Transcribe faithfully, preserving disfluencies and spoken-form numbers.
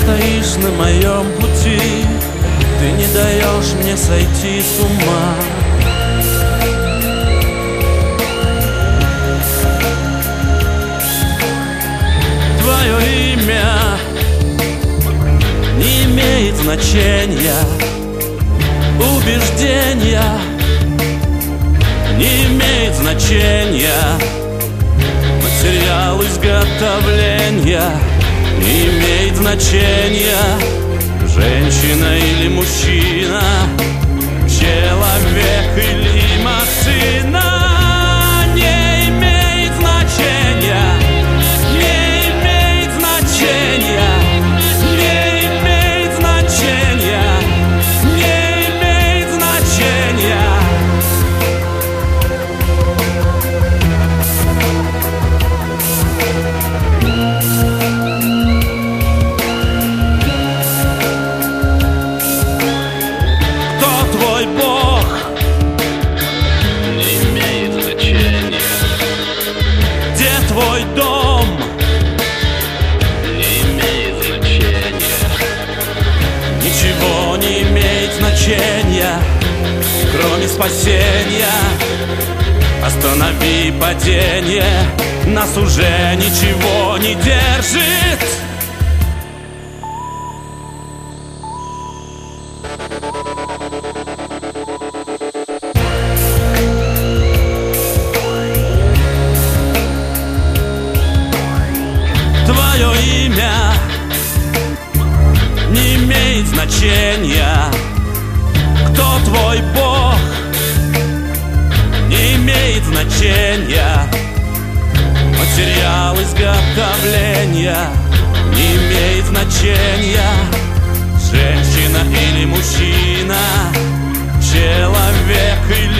стоишь на моем пути, ты не даешь мне сойти с ума. Твое имя не имеет значения, убеждения не имеет значения, материал изготовления не имеет значения, женщина или мужчина, человек или машина. Не имеет значения, не имеет значения, не имеет значения, не имеет значения. Кто твой Бог? Не имеет значения. Где твой дом? Не имеет значения. Ничего не имеет значения, кроме спасения. Останови падение, нас уже ничего не держит. Твое имя не имеет значения. Кто твой Бог? Не имеет значения. Материал изготовления не имеет значения. Женщина или мужчина, человек или